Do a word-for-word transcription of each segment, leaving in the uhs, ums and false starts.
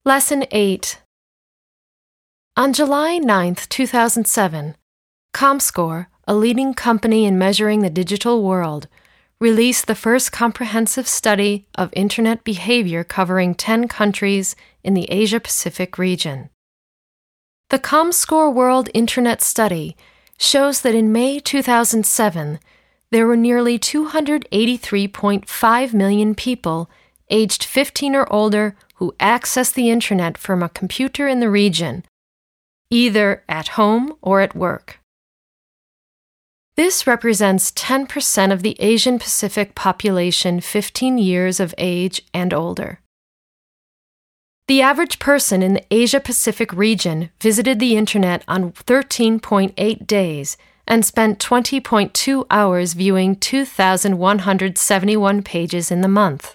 Lesson eight. On July ninth, two thousand seven, Comscore, a leading company in measuring the digital world, released the first comprehensive study of Internet behavior covering ten countries in the Asia-Pacific region. The Comscore World Internet Study shows that in May two thousand seven, there were nearly two hundred eighty-three point five million people aged fifteen or older who access the Internet from a computer in the region, either at home or at work. This represents ten percent of the Asian Pacific population fifteen years of age and older. The average person in the Asia Pacific region visited the Internet on thirteen point eight days and spent twenty point two hours viewing two thousand one hundred seventy-one pages in the month.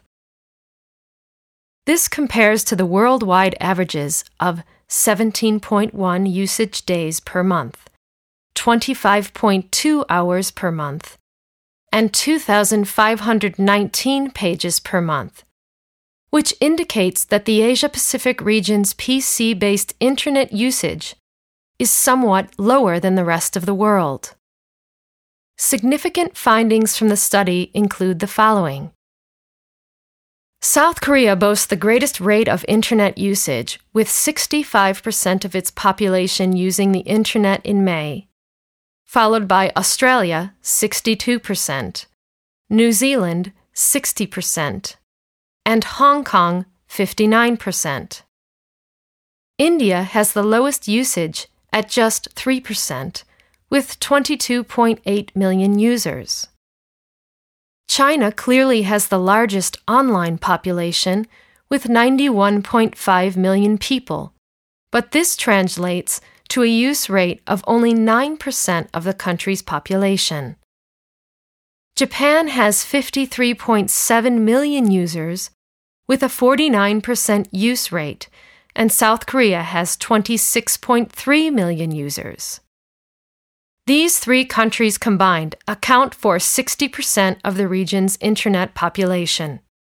This compares to the worldwide averages of seventeen point one usage days per month, twenty-five point two hours per month, and two thousand five hundred nineteen pages per month, which indicates that the Asia-Pacific region's P C-based Internet usage is somewhat lower than the rest of the world. Significant findings from the study include the following. South Korea boasts the greatest rate of Internet usage, with sixty-five percent of its population using the Internet in May, followed by Australia, sixty-two percent, New Zealand, sixty percent, and Hong Kong, fifty-nine percent. India has the lowest usage at just three percent, with twenty-two point eight million users. China clearly has the largest online population, with ninety-one point five million people, but this translates to a use rate of only nine percent of the country's population. Japan has fifty-three point seven million users, with a forty-nine percent use rate, and South Korea has twenty-six point three million users. These three countries combined account for sixty percent of the region's Internet population.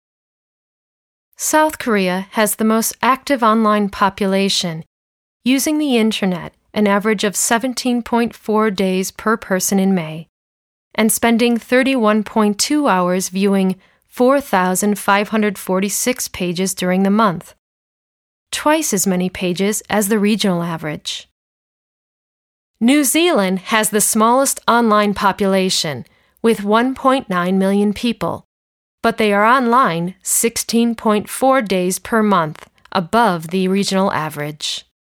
South Korea has the most active online population, using the Internet an average of seventeen point four days per person in May, and spending thirty-one point two hours viewing four thousand five hundred forty-six pages during the month, twice as many pages as the regional average. New Zealand has the smallest online population, with one point nine million people, but they are online sixteen point four days per month, above the regional average.